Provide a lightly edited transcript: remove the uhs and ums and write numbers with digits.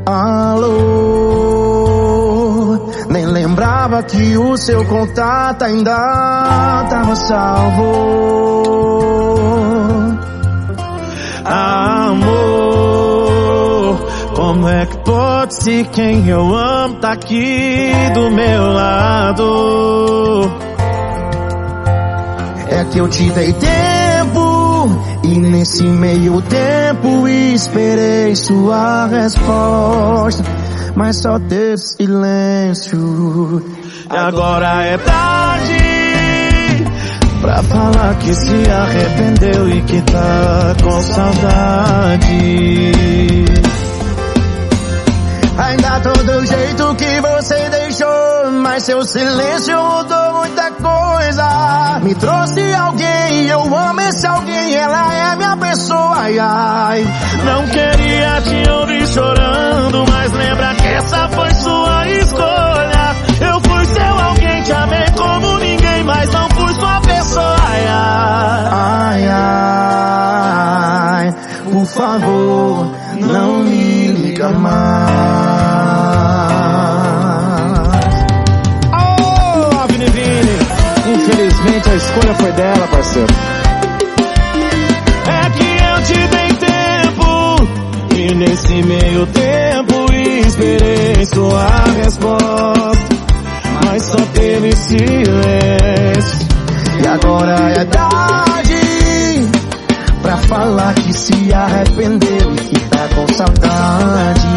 Alô, nem lembrava que o seu contato ainda tava salvo. Amor, como é que pode ser quem eu amo tá aqui do meu lado? É que eu te dei tempo e nesse meio tempo esperei sua resposta, mas só teve silêncio. E agora é tarde pra falar que se arrependeu e que tá com saudade. Ainda tô do jeito que você deixou, mas seu silêncio mudou muita coisa. Me trouxe alguém e eu amo esse alguém, ela é minha pessoa, ai, ai. Não queria te ouvir chorando, mas lembra que essa foi sua escolha. Eu fui seu alguém, te amei como ninguém, mas não fui sua pessoa, ai, ai. Ai, ai, por favor, não me liga mais. Infelizmente a escolha foi dela, parceiro. É que eu te dei tempo e nesse meio tempo esperei sua resposta, mas só teve silêncio. E agora é tarde pra falar que se arrependeu e que tá com saudade.